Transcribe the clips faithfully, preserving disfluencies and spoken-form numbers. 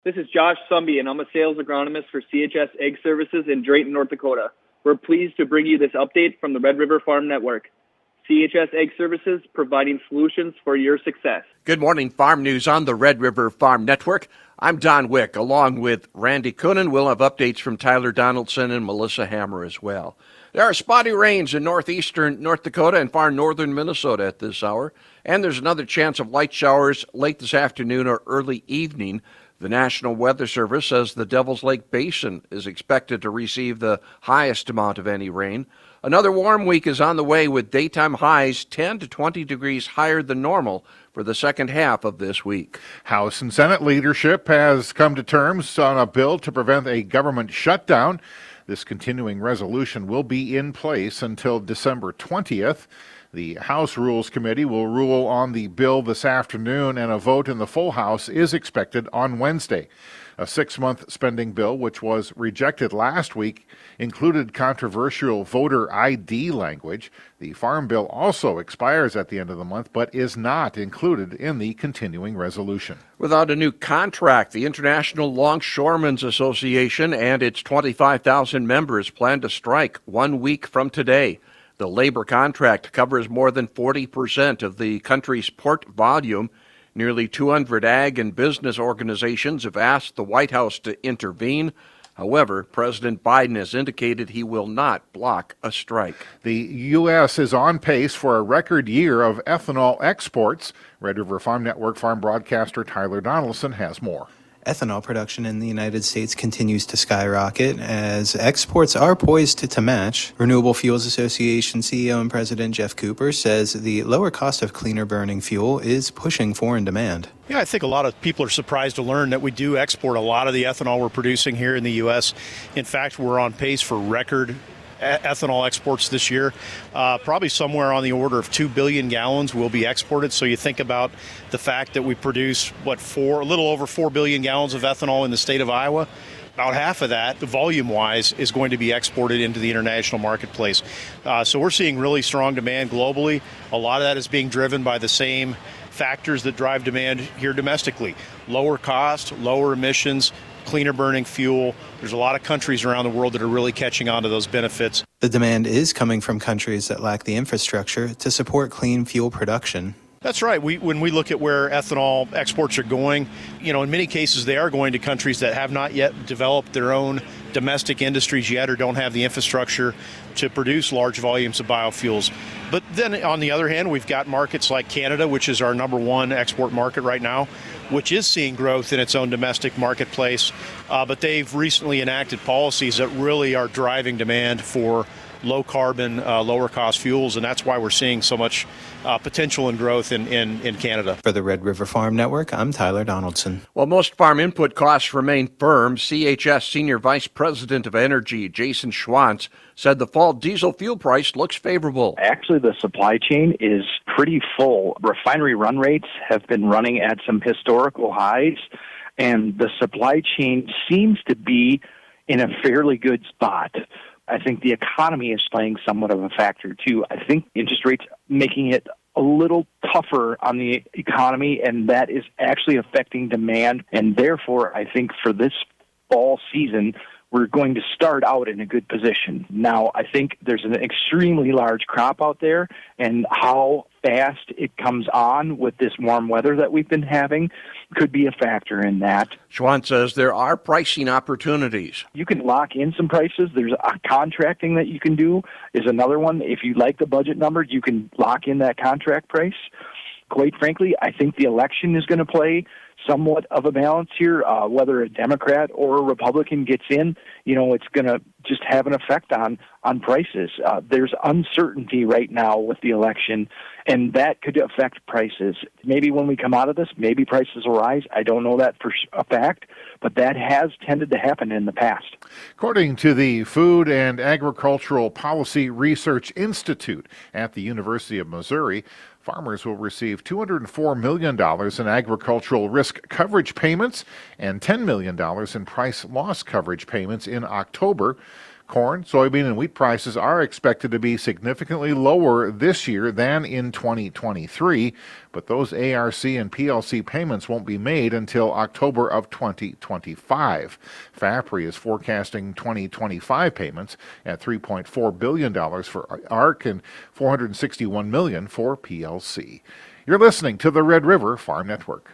This is Josh Sumby, and I'm a sales agronomist for C H S Egg Services in Drayton, North Dakota. We're pleased to bring you this update from the Red River Farm Network. C H S Egg Services, providing solutions for your success. Good morning, Farm News on the Red River Farm Network. I'm Don Wick. Along with Randy Coonan, we'll have updates from Tyler Donaldson and Melissa Hammer as well. There are spotty rains in northeastern North Dakota and far northern Minnesota at this hour, and there's another chance of light showers late this afternoon or early evening. The National Weather Service says the Devil's Lake Basin is expected to receive the highest amount of any rain. Another warm week is on the way with daytime highs ten to twenty degrees higher than normal for the second half of this week. House and Senate leadership has come to terms on a bill to prevent a government shutdown. This continuing resolution will be in place until December twentieth. The House Rules Committee will rule on the bill this afternoon, and a vote in the full House is expected on Wednesday. A six-month spending bill, which was rejected last week, included controversial voter I D language. The Farm Bill also expires at the end of the month, but is not included in the continuing resolution. Without a new contract, the International Longshoremen's Association and its twenty-five thousand members plan to strike one week from today. The labor contract covers more than forty percent of the country's port volume. Nearly two hundred ag and business organizations have asked the White House to intervene. However, President Biden has indicated he will not block a strike. The U S is on pace for a record year of ethanol exports. Red River Farm Network farm broadcaster Tyler Donaldson has more. Ethanol production in the United States continues to skyrocket as exports are poised to, to match. Renewable Fuels Association C E O and President Jeff Cooper says the lower cost of cleaner burning fuel is pushing foreign demand. Yeah, I think a lot of people are surprised to learn that we do export a lot of the ethanol we're producing here in the U S. In fact, we're on pace for record ethanol exports this year. Uh, probably somewhere on the order of two billion gallons will be exported. So you think about the fact that we produce, what, four, a little over four billion gallons of ethanol in the state of Iowa. About half of that, volume-wise, is going to be exported into the international marketplace. Uh, so we're seeing really strong demand globally. A lot of that is being driven by the same factors that drive demand here domestically. Lower cost, lower emissions, cleaner burning fuel. There's a lot of countries around the world that are really catching on to those benefits. The demand is coming from countries that lack the infrastructure to support clean fuel production. That's right. We, when we look at where ethanol exports are going, you know, in many cases they are going to countries that have not yet developed their own domestic industries yet or don't have the infrastructure to produce large volumes of biofuels. But then on the other hand, we've got markets like Canada, which is our number one export market right now, which is seeing growth in its own domestic marketplace. Uh, but they've recently enacted policies that really are driving demand for low carbon, uh, lower cost fuels, and that's why we're seeing so much uh, potential and growth in, in, in Canada. For the Red River Farm Network, I'm Tyler Donaldson. While most farm input costs remain firm, C H S Senior Vice President of Energy, Jason Schwantz, said the fall diesel fuel price looks favorable. Actually, the supply chain is pretty full. Refinery run rates have been running at some historical highs, and the supply chain seems to be in a fairly good spot. I think the economy is playing somewhat of a factor, too. I think interest rates making it a little tougher on the economy, and that is actually affecting demand. And therefore, I think for this fall season, we're going to start out in a good position. Now, I think there's an extremely large crop out there, and how fast it comes on with this warm weather that we've been having could be a factor in that. Schwantz says there are pricing opportunities. You can lock in some prices. There's a contracting that you can do is another one. If you like the budget numbers, you can lock in that contract price. Quite frankly, I think the election is going to play somewhat of a balance here. Uh, whether a Democrat or a Republican gets in, you know, it's going to just have an effect on on prices. Uh, there's uncertainty right now with the election, and that could affect prices. Maybe when we come out of this, maybe prices will rise. I don't know that for a fact, but that has tended to happen in the past. According to the Food and Agricultural Policy Research Institute at the University of Missouri, farmers will receive two hundred four million dollars in agricultural risk coverage payments and ten million dollars in price loss coverage payments in October. Corn, soybean, and wheat prices are expected to be significantly lower this year than in twenty twenty-three, but those A R C and P L C payments won't be made until October of twenty twenty-five. FAPRI is forecasting twenty twenty-five payments at three point four billion dollars for A R C and four hundred sixty-one million dollars for P L C. You're listening to the Red River Farm Network.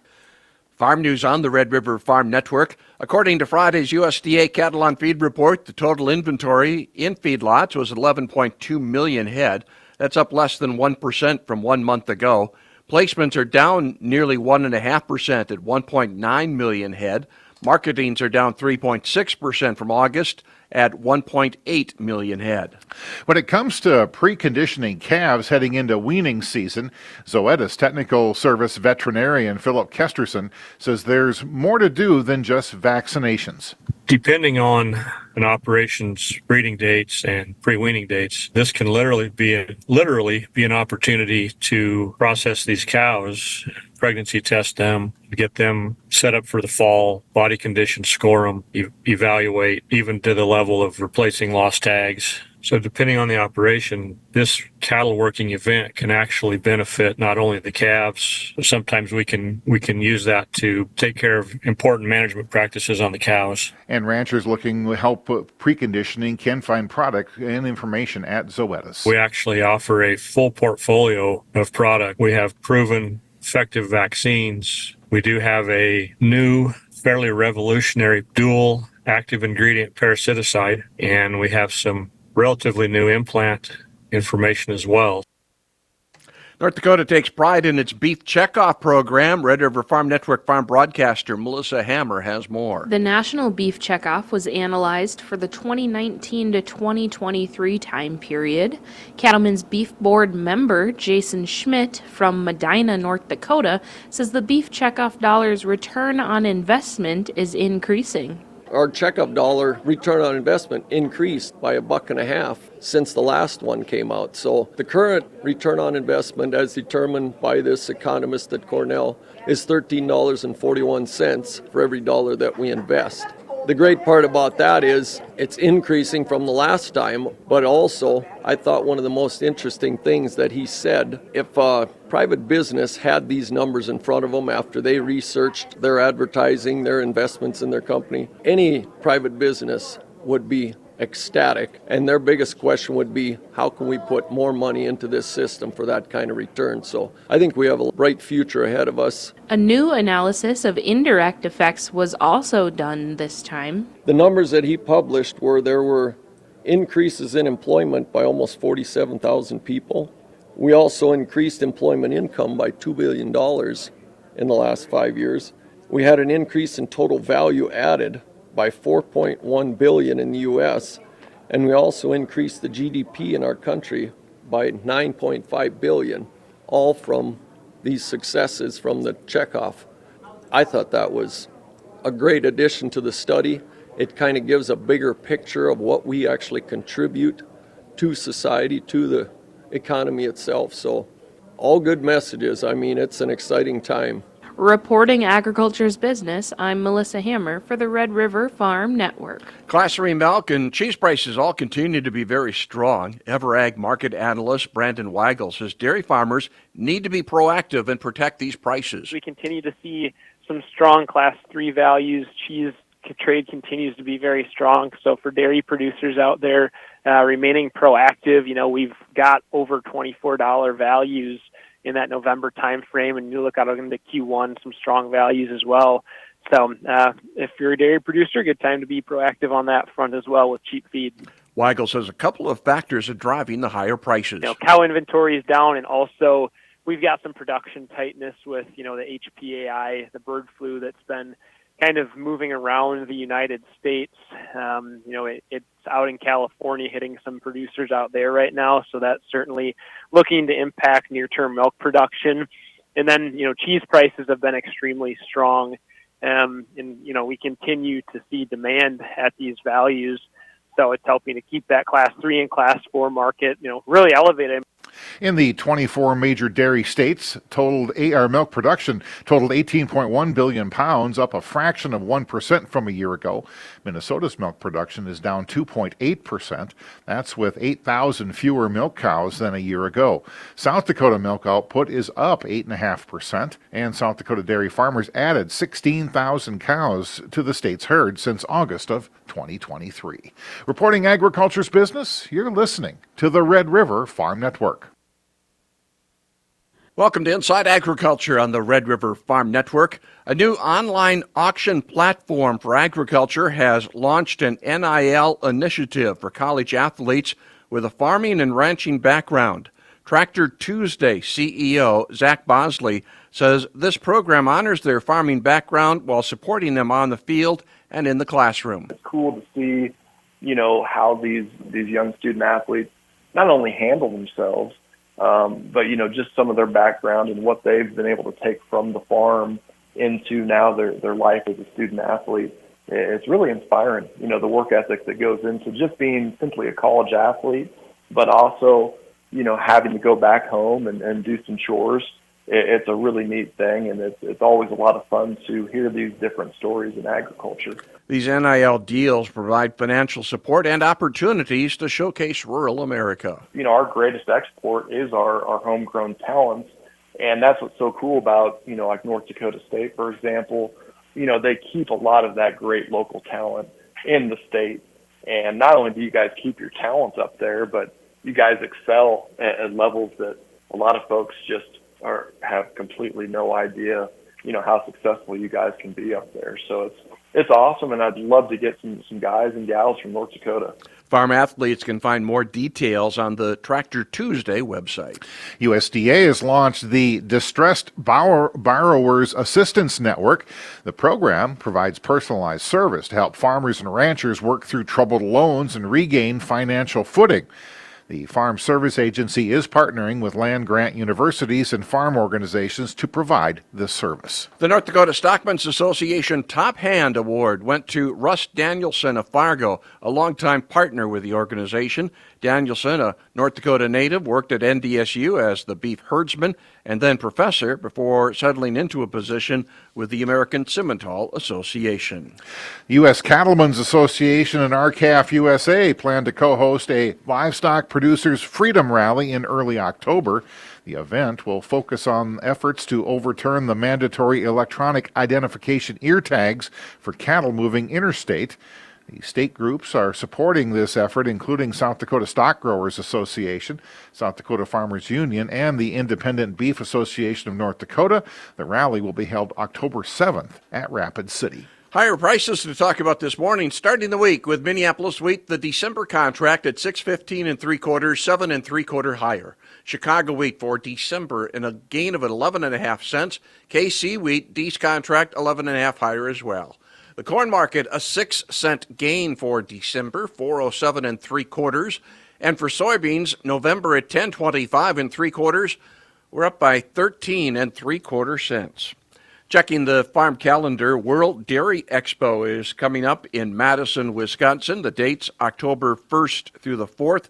Farm news on the Red River Farm Network. According to Friday's U S D A Cattle on Feed report, the total inventory in feedlots was eleven point two million head. That's up less than one percent from one month ago. Placements are down nearly one point five percent at one point nine million head. Marketings are down three point six percent from August at one point eight million head. When it comes to preconditioning calves heading into weaning season, Zoetis Technical Service veterinarian Philip Kesterson says there's more to do than just vaccinations. Depending on an operation's breeding dates and pre-weaning dates, this can literally be a, literally be an opportunity to process these cows, pregnancy test them, get them set up for the fall, body condition, score them, e- evaluate, even to the level of replacing lost tags. So depending on the operation, this cattle working event can actually benefit not only the calves, sometimes we can we can use that to take care of important management practices on the cows. And ranchers looking to help preconditioning can find product and information at Zoetis. We actually offer a full portfolio of product. We have proven effective vaccines. We do have a new, fairly revolutionary dual active ingredient parasiticide, and we have some relatively new implant information as well. North Dakota takes pride in its beef checkoff program. Red River Farm Network farm broadcaster Melissa Hammer has more. The National Beef Checkoff was analyzed for the twenty nineteen to twenty twenty-three time period. Cattlemen's Beef Board member Jason Schmidt from Medina, North Dakota, says the beef checkoff dollar's return on investment is increasing. Our checkup dollar return on investment increased by a buck and a half since the last one came out. So the current return on investment, as determined by this economist at Cornell, is thirteen dollars and forty-one cents for every dollar that we invest. The great part about that is it's increasing from the last time, but also I thought one of the most interesting things that he said, if a private business had these numbers in front of them after they researched their advertising, their investments in their company, any private business would be ecstatic. And their biggest question would be, how can we put more money into this system for that kind of return? So I think we have a bright future ahead of us. A new analysis of indirect effects was also done this time. The numbers that he published were there were increases in employment by almost forty-seven thousand people. We also increased employment income by two billion dollars in the last five years. We had an increase in total value added by four point one billion dollars in the U S, and we also increased the G D P in our country by nine point five billion dollars, all from these successes from the checkoff. I thought that was a great addition to the study. It kind of gives a bigger picture of what we actually contribute to society, to the economy itself. So all good messages. I mean, it's an exciting time. Reporting agriculture's business, I'm Melissa Hammer for the Red River Farm Network. Class three milk and cheese prices all continue to be very strong. Everag market analyst Brandon Weigel says dairy farmers need to be proactive and protect these prices. We continue to see some strong class three values. Cheese trade continues to be very strong. So for dairy producers out there, uh, remaining proactive, you know, we've got over twenty-four dollars values in that November time frame, and you look out into Q one, some strong values as well. So uh, if you're a dairy producer, good time to be proactive on that front as well with cheap feed. Weigel says a couple of factors are driving the higher prices. You know, cow inventory is down, and also we've got some production tightness with, you know, the H P A I, the bird flu that's been kind of moving around the United States. Um, you know, it, it's out in California hitting some producers out there right now, so that's certainly looking to impact near-term milk production. And then, you know, cheese prices have been extremely strong, um, and, you know, we continue to see demand at these values, so it's helping to keep that class three and class four market, you know, really elevated. In the twenty-four major dairy states, totaled our milk production totaled eighteen point one billion pounds, up a fraction of one percent from a year ago. Minnesota's milk production is down two point eight percent. That's with eight thousand fewer milk cows than a year ago. South Dakota milk output is up eight point five percent, and South Dakota dairy farmers added sixteen thousand cows to the state's herd since August of twenty twenty-three. Reporting agriculture's business, you're listening to the Red River Farm Network. Welcome to Inside Agriculture on the Red River Farm Network. A new online auction platform for agriculture has launched an N I L initiative for college athletes with a farming and ranching background. Tractor Tuesday C E O Zach Bosley says this program honors their farming background while supporting them on the field and in the classroom. It's cool to see, you know, how these, these young student athletes not only handle themselves, Um, but, you know, just some of their background and what they've been able to take from the farm into now their, their life as a student athlete. It's really inspiring, you know, the work ethic that goes into just being simply a college athlete, but also, you know, having to go back home and, and do some chores. It's a really neat thing, and it's, it's always a lot of fun to hear these different stories in agriculture. These N I L deals provide financial support and opportunities to showcase rural America. You know, our greatest export is our, our homegrown talents, and that's what's so cool about, you know, like North Dakota State, for example. You know, they keep a lot of that great local talent in the state, and not only do you guys keep your talents up there, but you guys excel at, at levels that a lot of folks just are have completely no idea, you know, how successful you guys can be up there. So it's It's awesome, and I'd love to get some, some guys and gals from North Dakota. Farm athletes can find more details on the Tractor Tuesday website. U S D A has launched the Distressed Borrow- Borrowers Assistance Network. The program provides personalized service to help farmers and ranchers work through troubled loans and regain financial footing. The Farm Service Agency is partnering with land-grant universities and farm organizations to provide this service. The North Dakota Stockmen's Association Top Hand Award went to Russ Danielson of Fargo, a longtime partner with the organization. Danielson, a North Dakota native, worked at N D S U as the beef herdsman and then professor before settling into a position with the American Simmental Association. U S Cattlemen's Association and R C A F U S A plan to co-host a livestock producers freedom rally in early October. The event will focus on efforts to overturn the mandatory electronic identification ear tags for cattle moving interstate. The state groups are supporting this effort, including South Dakota Stock Growers Association, South Dakota Farmers Union, and the Independent Beef Association of North Dakota. The rally will be held October seventh at Rapid City. Higher prices to talk about this morning, starting the week with Minneapolis wheat, the December contract at six fifteen and three quarters, seven and three quarter higher. Chicago wheat for December in a gain of eleven and a half cents. K C wheat, D's contract eleven and a half higher as well. The corn market, a six cent gain for December, four oh seven and three quarters. And for soybeans, November at ten twenty-five and three quarters, we're up by thirteen and three quarter cents. Checking the farm calendar, World Dairy Expo is coming up in Madison, Wisconsin. The date's October first through the fourth,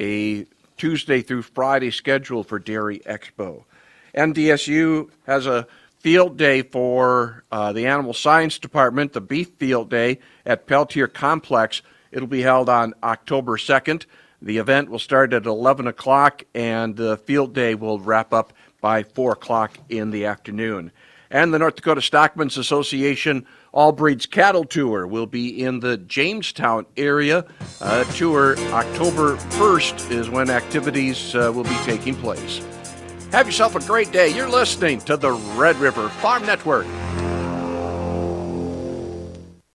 a Tuesday through Friday schedule for Dairy Expo. N D S U has a field day for uh, the Animal Science Department, the Beef Field Day at Peltier Complex. It'll be held on October second. The event will start at eleven o'clock, and the field day will wrap up by four o'clock in the afternoon. And the North Dakota Stockmen's Association All Breeds Cattle Tour will be in the Jamestown area. Uh, tour October first is when activities uh, will be taking place. Have yourself a great day. You're listening to the Red River Farm Network.